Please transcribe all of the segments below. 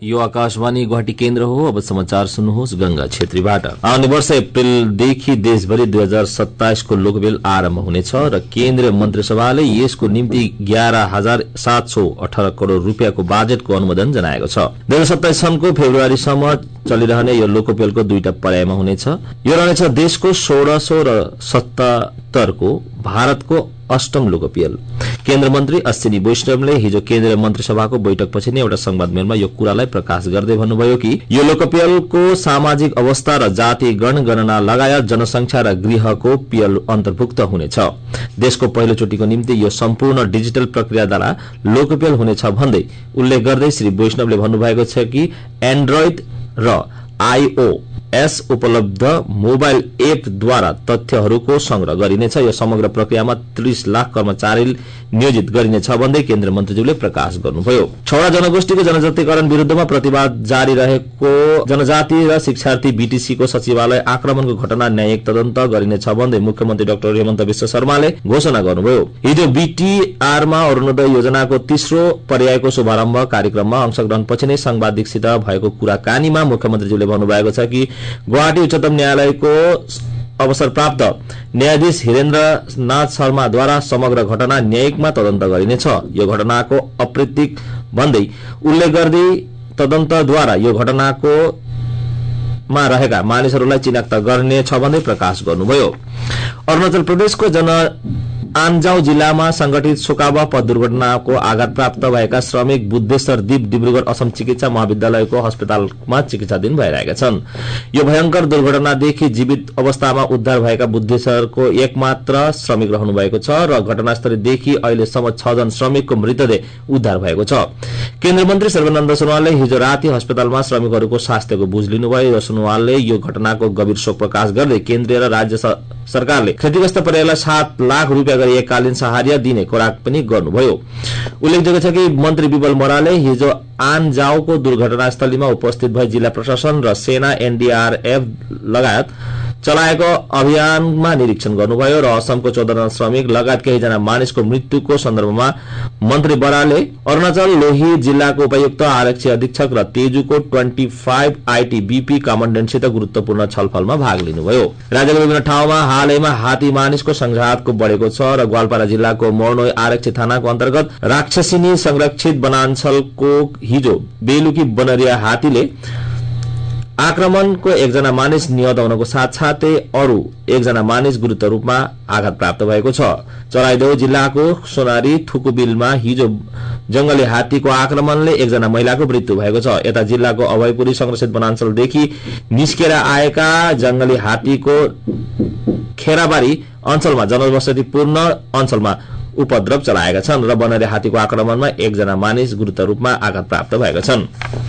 यो आकाशवाणी गुवाहाटी केन्द्र हो। अब समाचार सुन्नुहोस् गंगा छेत्रीबाट। आउने वर्ष अप्रिलदेखि देशभरि 2027 को लोकपेल आरम्भ हुनेछ र केन्द्रीय मन्त्रीसभाले यसको निम्ति 11,718 करोड़ रूपियाँको बाजेटको अनुमोदन जनाएको छ। 2027 सनको फेब्रुअरीसम्म चलिरहने यो लोकपेलको दुईटा पर्यायमा हुनेछ। यो रहनेछ देशको 1600 र 77 को भारतको अष्टम लोकपेल। केन्द्र मन्त्री अश्विनी वैष्णवले हिजो केन्द्रीय मन्त्रीसभाको बैठकपछि नै एउटा संवादमेलमा यो कुरालाई प्रकाश गर्दै भन्नुभयो कि यो लोकपेलको सामाजिक अवस्था र जाति गणना लगायत जनसंख्या र गृहको पेल अन्तर्भुक्त हुनेछ। देशको पहिलोचोटिको निम्ति यो सम्पूर्ण डिजिटल प्रक्रियाद्वारा लोकपेल हुनेछ भन्दै उल्लेख गर्दै श्री वैष्णवले भन्नुभएको छ कि एन्ड्रोइड र iOS उपलब्ध मोबाइल एपद्वारा तथ्यहरूको संग्रह गरिनेछ। यो समग्र प्रक्रियामा 30 लाख कर्मचारी नियोजित गरिनेछ भन्दै केन्द्रीय मन्त्रीज्यूले प्रकाश गर्नुभयो। छौड़ा जनगोष्ठीको जनजातीकरण विरूद्धमा प्रतिवाद जारी रहेको जनजाति र शिक्षार्थी बीटीसी को सचिवालय आक्रमणको घटना न्यायिक तदन्त गरिनेछ भन्दै मुख्यमन्त्री डाक्टर हेमन्त विश्व शर्माले घोषणा गर्नुभयो। हिजो बीटीआरमा अरुणोदय योजनाको तेस्रो पर्यायको शुभारम्भ कार्यक्रममा अंशग्रहणपछि नै सांबादिकसित भएको कुराकानीमा मुख्यमन्त्रीज्यूले भन्नुभएको छ कि गुवाहाटी उच्चतम न्यायालयको अवसर प्राप्त न्यायाधीश हिरेन्द्र नाथ शर्माद्वारा समग्र घटना न्यायिकमा तदन्त गरिनेछ। यो घटनाको अप्राकृतिक भन्दै उल्लेख गर्दै तदन्तद्वारा यो घटनाको मा रहेका मानिसहरूलाई चिनाक्त गर्नेछ भन्दै प्रकाश गर्नुभयो। अरुणाचल प्रदेशको आन्जाउ जिल्लामा संगठित सोकाबा पथ दुर्घटनाको आघात प्राप्त भएका श्रमिक बुद्धेश्वर दीप डिब्रुगढ़ असम चिकित्सा महाविद्यालयको अस्पतालमा चिकित्साधीन भइरहेका छन्। यो भयंकर दुर्घटनादेखि जीवित अवस्थामा उद्धार भएका बुद्धेश्वरको एकमात्र श्रमिक रहनु भएको छ र घटनास्थलदेखि अहिलेसम्म 6 जना श्रमिकको मृतदेह उद्धार भएको छ। केन्द्रीय मन्त्री सर्बानन्द सोनोवालले हिजो राति अस्पतालमा श्रमिकहरूको स्वास्थ्यको बुझ लिनुभयो। सोनोवालले यो घटनाको गम्भीर शोक प्रकाश गर्दै केन्द्रीय र राज्य सरकारले क्षतिग्रस्त परिवारलाई 7 लाख रूपियाँ गरी एककालीन सहायता दिने कुरा पनि गर्नुभयो। उल्लेखযোग्य छ कि मन्त्री विमल मोराले हिजो आनजाउको दुर्घटनास्थलीमा उपस्थित भई जिल्ला प्रशासन र सेना एनडीआरएफ लगायत चलाएको अभियानमा निरीक्षण गर्नुभयो र असमको 14 जना श्रमिक लगायत केहीजना मानिसको मृत्युको सन्दर्भमा मन्त्री बराले अरुणाचल लोहित जिल्लाको उपायुक्त आरक्षी अधीक्षक र तेजुको 25 आईटीबीपी कमाण्डेन्टसित गुरुत्वपूर्ण छलफलमा भाग लिनुभयो। राज्यको विभिन्न ठाउँमा हालैमा हात्ती मानिसको संघातको बढेको छ र ग्वालपारा जिल्लाको मोर्नोई आरक्षी थानाको अन्तर्गत राक्षसिनी संरक्षित वनाञ्चलको हिजो बेलुकी बनरिया हात्तीले आक्रमणको एकजना मानिस निहत हुनको साथसाथै अरू एकजना मानिस गुरुतर रूपमा आघात प्राप्त भएको छ। चराइदेऊ जिल्लाको सोनारी थुकुबिलमा हिजो जंगली हात्तीको आक्रमणले एकजना महिलाको मृत्यु भएको छ। यता जिल्लाको अभयपुरी संरक्षित वनाञ्चलदेखि निस्केर आएका जंगली हात्तीको खेराबारी अञ्चलमा जनवसतिपूर्ण अञ्चलमा उपद्रव चलाएका छन् र बनरिया हात्तीको आक्रमणमा एकजना मानिस गुरुतर रूपमा आघात प्राप्त भएका छन्।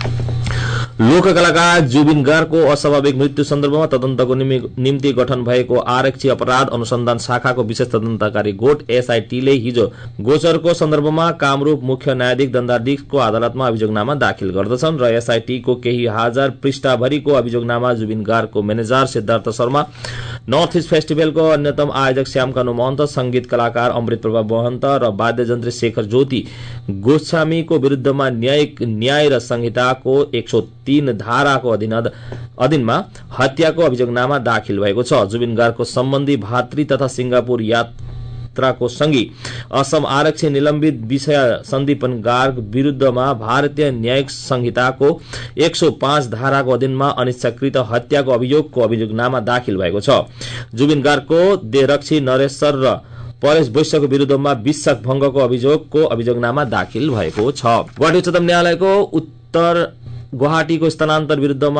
लोक कलाकार जुबिन गार्गको अस्वाभाविक मृत्यु सन्दर्भमा तदन्तको निम्ति गठन भएको आरक्षी अपराध अनुसन्धान शाखाको विशेष तदन्तकारी गोठ एसआईटीले हिजो गोचरको सन्दर्भमा कामरूप मुख्य न्यायाधीश दण्डाधीशको अदालतमा अभियोगनामा दाखिल गर्दछन् र एसआईटीको केही हजार पृष्ठभरिको अभियोगनामा जुबिन गार्गको manager Siddhartha Sharma, north east फेस्टिभलको अन्यतम आयोजक श्यामकानु महन्त, संगीत कलाकार अमृत प्रभा महन्त र वाद्ययन्त्री शेखर ज्योति गोस्वामीको विरूद्धमा न्याय र संहिताको 103 धाराको अधीनमा हत्याको अभियोगनामा दाखिल भएको छ। जुबिन गार्गको सम्बन्धी भातृ तथा सिंगापुर यात्राको सँगै असम आरक्षी निलम्बित विषय सन्दीपन गार्ग विरूद्धमा भारतीय न्यायिक संहिताको 105 धाराको अधीनमा अनिच्छाकृत हत्याको अभियोगनामा दाखिल भएको छ। जुबिन गार्गको देहरक्षी नरेश्वर र परेश वैश्यको विरूद्धमा विश्वास भंगको अभियोगनामा दाखिल भएको छ। गुवाहाटी उच्चतम न्यायालयको उत्तर गुवाहाटीको स्थानान्तर विरूद्धमा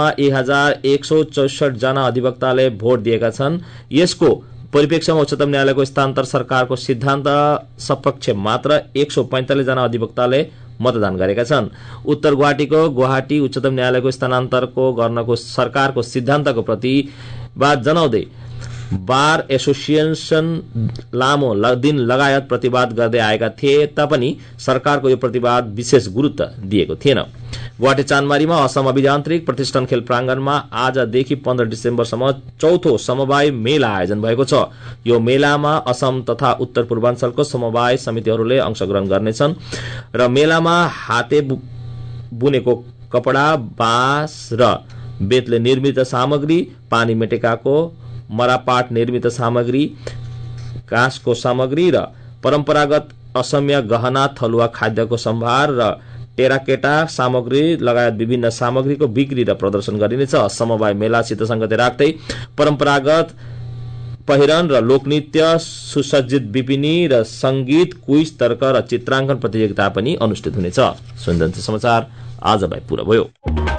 1164 जना अधिवक्ताले भोट दिएका छन्। यसको परिप्रेक्ष्यमा उच्चतम न्यायालयको स्थानान्तर सरकारको सिद्धान्त सपक्ष मात्र 145 जना अधिवक्ताले मतदान गरेका छन्। उत्तर गुवाहाटीको गुवाहाटी उच्चतम न्यायालयको स्थानान्तरको गर्नको सरकारको सिद्धान्तको प्रतिवाद जनाउँदै बार एसोसिएसन लामो दिन लगायत प्रतिवाद गर्दै आएका थिए तापनि सरकारको यो प्रतिवाद विशेष गुरुत्व दिएको थिएन। गुवाहाटी चानमारीमा असम अभियान्त्रिक प्रतिष्ठान खेल प्रांगणमा आजदेखि 15 डिसेम्बरसम्म चौथो समवाय मेला आयोजन भएको छ। यो मेलामा असम तथा उत्तर पूर्वाञ्चलको समवाय समितिहरूले अंशग्रहण गर्नेछन् र मेलामा हाते बुनेको कपडा, बाँस र बेतले निर्मित सामग्री, पानी मेटेकाको मरापाट निर्मित सामग्री, काँसको सामग्री र परम्परागत असमिया गहना, थलुवा खाद्यको सम्भार र टेराकेटा सामग्री लगायत विभिन्न सामग्रीको बिक्री र प्रदर्शन गरिनेछ। समवाय मेलासित संगति राख्दै परम्परागत पहिरन र लोकनृत्य, सुसज्जित विपिनी र संगीत, क्विज, तर्क र चित्राङ्कन प्रतियोगिता पनि अनुष्ठित हुनेछ। सुन्दर समाचार आजलाई पूरा भयो।